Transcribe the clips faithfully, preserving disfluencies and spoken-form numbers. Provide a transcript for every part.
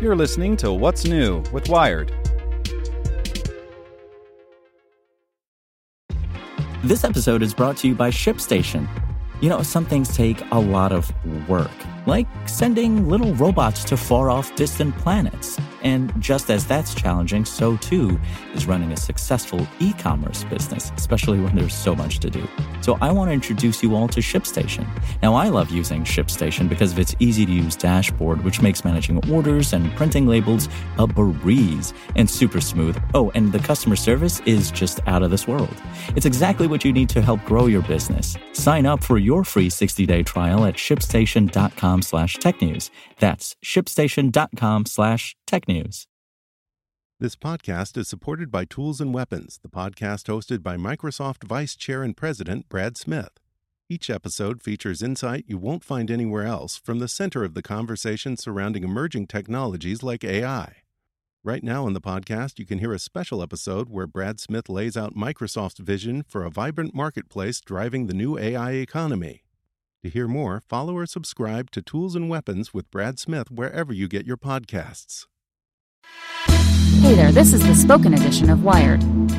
You're listening to What's New with Wired. This episode is brought to you by ShipStation. You know, some things take a lot of work, like sending little robots to far-off distant planets. And just as that's challenging, so too is running a successful e-commerce business, especially when there's so much to do. So I want to introduce you all to ShipStation. Now, I love using ShipStation because of its easy-to-use dashboard, which makes managing orders and printing labels a breeze and super smooth. Oh, and the customer service is just out of this world. It's exactly what you need to help grow your business. Sign up for your free sixty-day trial at shipstation.com slash technews. That's shipstation.com slash technews. This podcast is supported by Tools and Weapons, the podcast hosted by Microsoft Vice Chair and President Brad Smith. Each episode features insight you won't find anywhere else from the center of the conversation surrounding emerging technologies like A I. Right now on the podcast, you can hear a special episode where Brad Smith lays out Microsoft's vision for a vibrant marketplace driving the new A I economy. To hear more, follow or subscribe to Tools and Weapons with Brad Smith wherever you get your podcasts. Hey there, this is the spoken edition of Wired.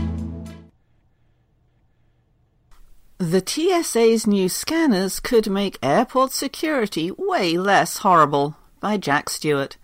The T S A's new scanners could make airport security way less horrible, by Jack Stewart.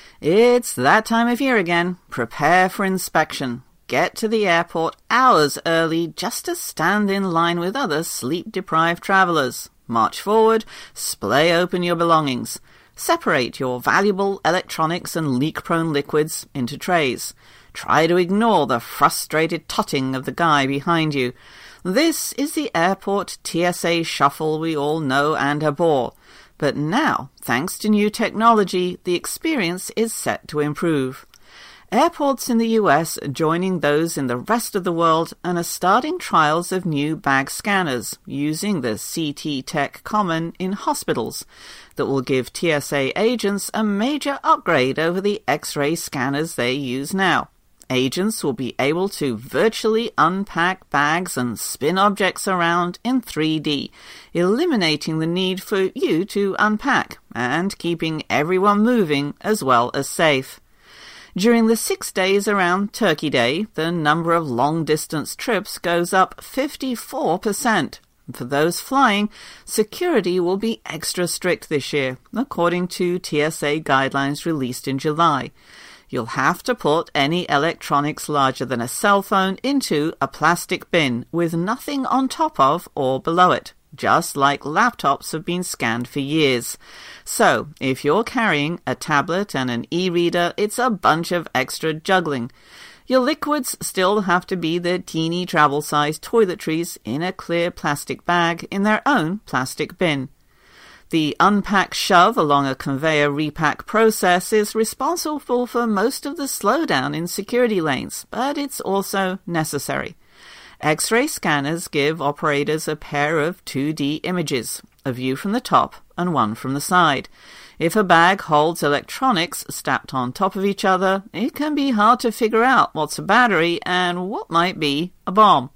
It's that time of year again. Prepare for inspection. Get to the airport hours early just to stand in line with other sleep-deprived travelers. March forward, splay open your belongings. Separate your valuable electronics and leak-prone liquids into trays. Try to ignore the frustrated totting of the guy behind you. This is the airport T S A shuffle we all know and abhor. But now, thanks to new technology, the experience is set to improve. Airports in the U S are joining those in the rest of the world and are starting trials of new bag scanners using the C T Tech Common in hospitals that will give T S A agents a major upgrade over the X-ray scanners they use now. Agents will be able to virtually unpack bags and spin objects around in three D, eliminating the need for you to unpack and keeping everyone moving as well as safe. During the six days around Turkey Day, the number of long-distance trips goes up fifty-four percent. For those flying, security will be extra strict this year, according to T S A guidelines released in July. You'll have to put any electronics larger than a cell phone into a plastic bin with nothing on top of or below it, just like laptops have been scanned for years. So, if you're carrying a tablet and an e-reader, it's a bunch of extra juggling. Your liquids still have to be the teeny travel-sized toiletries in a clear plastic bag in their own plastic bin. The unpack shove along a conveyor repack process is responsible for most of the slowdown in security lanes, but it's also necessary. X-ray scanners give operators a pair of two D images, a view from the top and one from the side. If a bag holds electronics stacked on top of each other, it can be hard to figure out what's a battery and what might be a bomb.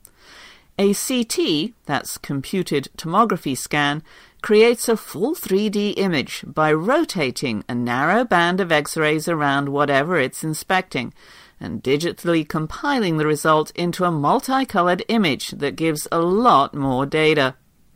A C T, that's computed tomography scan, creates a full three D image by rotating a narrow band of X-rays around whatever it's inspecting, and digitally compiling the result into a multicolored image that gives a lot more data.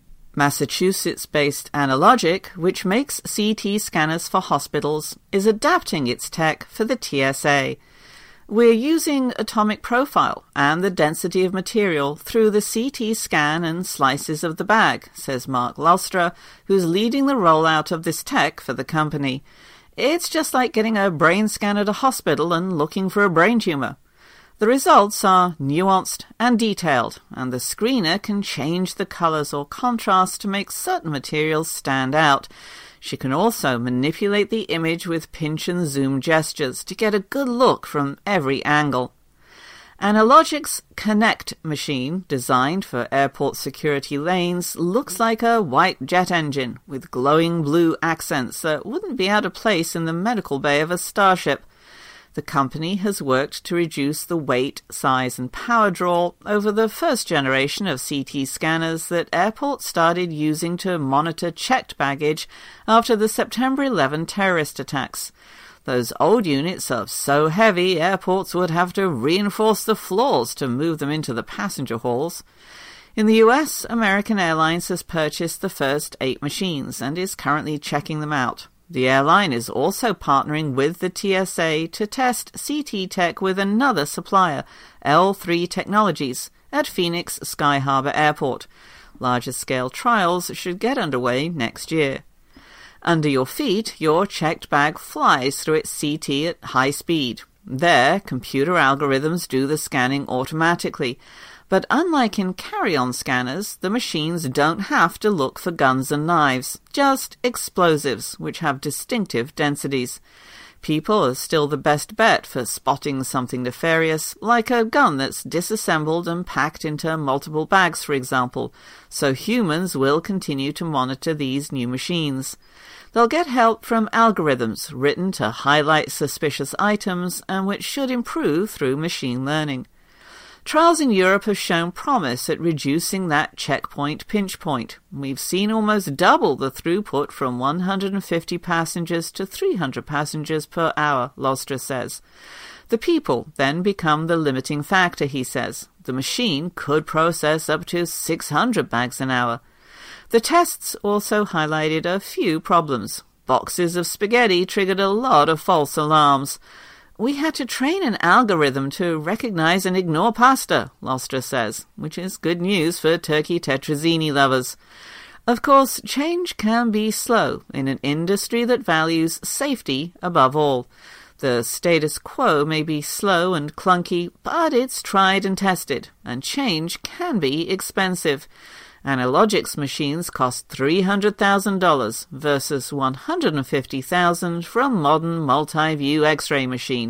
Massachusetts-based Analogic, which makes C T scanners for hospitals, is adapting its tech for the T S A. We're using atomic profile and the density of material through the C T scan and slices of the bag, says Mark Lustra, who's leading the rollout of this tech for the company. It's just like getting a brain scan at a hospital and looking for a brain tumor. The results are nuanced and detailed, and the screener can change the colors or contrast to make certain materials stand out. She can also manipulate the image with pinch and zoom gestures to get a good look from every angle. Analogic's Connect machine, designed for airport security lanes, looks like a white jet engine with glowing blue accents that wouldn't be out of place in the medical bay of a starship. The company has worked to reduce the weight, size and power draw over the first generation of C T scanners that airports started using to monitor checked baggage after the September eleventh terrorist attacks. Those old units are so heavy, airports would have to reinforce the floors to move them into the passenger halls. In the U S, American Airlines has purchased the first eight machines and is currently checking them out. The airline is also partnering with the T S A to test C T tech with another supplier, L three Technologies, at Phoenix Sky Harbor Airport. Larger-scale trials should get underway next year. Under your feet, your checked bag flies through its C T at high speed. There, computer algorithms do the scanning automatically. But unlike in carry-on scanners, the machines don't have to look for guns and knives, just explosives, which have distinctive densities. People are still the best bet for spotting something nefarious, like a gun that's disassembled and packed into multiple bags, for example, so humans will continue to monitor these new machines. They'll get help from algorithms written to highlight suspicious items and which should improve through machine learning. Trials in Europe have shown promise at reducing that checkpoint pinch point. We've seen almost double the throughput from one hundred fifty passengers to three hundred passengers per hour, Lostra says. The people then become the limiting factor, he says. The machine could process up to six hundred bags an hour. The tests also highlighted a few problems. Boxes of spaghetti triggered a lot of false alarms. We had to train an algorithm to recognize and ignore pasta, Lostra says, which is good news for turkey tetrazzini lovers. Of course, change can be slow in an industry that values safety above all. The status quo may be slow and clunky, but it's tried and tested, and change can be expensive. Analogics machines cost three hundred thousand dollars versus one hundred fifty thousand dollars for a modern multi-view X-ray machine.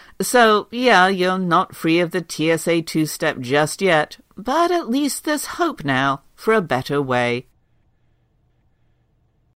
So, yeah, you're not free of the T S A two-step just yet, but at least there's hope now for a better way.